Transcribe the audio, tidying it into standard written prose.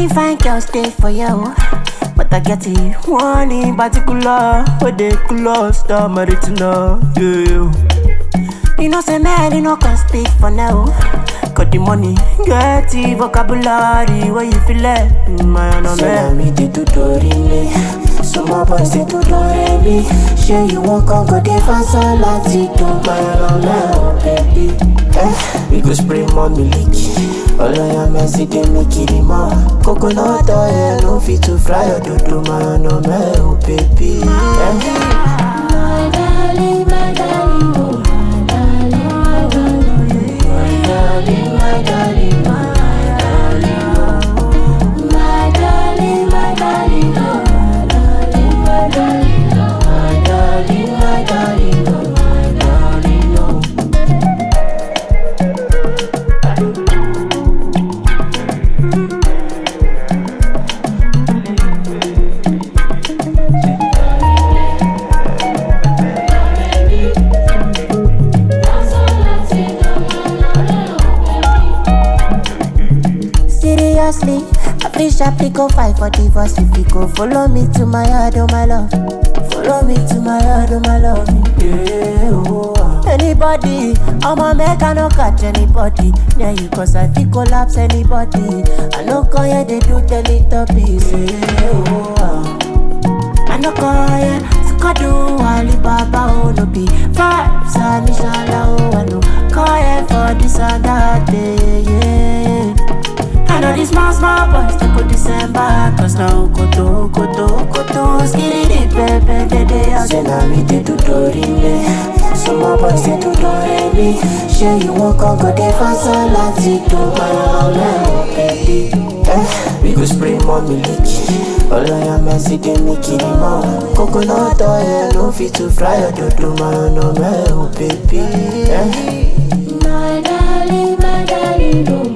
fine girls stay for you, but I get it one in particular. Where they close the maritina, yeah. You know say man, you know can speak for now. Got the money, get the vocabulary. Where you feel it, man, oh man. Me they do me. Some boys they do me. Sure you walk on go dey fast and Latino, man, oh man, oh baby. We go spray more milk. All I am is they make it more. Coconut oil, no fit to fry or do man, oh man, oh baby. My darling, my darling, oh. Seriously, I feel sharply go fight for divorce. If you go follow me to my yard, oh my love. Follow me to my yard, oh my love. Yeah, oh. Anybody, I'ma make I no catch anybody. Yeah, you cause I feel collapse anybody. I no call yeah, they do the little piece. Yeah, oh. I no call yeah, Skadu, Alibaba, oh no be vibes, and inshallah, oh I no call yeah for this and that day, yeah. I know these small boys, they go December. Cause now koto, skitty, pepe, they are. Say now me they do me. Some boys they do me. Sure you walk on go dey fast and Latino, man, oh baby. We go spray more milk. All I am is they make it more. Coconut oil, no fit to fry or do man, oh man, oh baby. My darling, oh.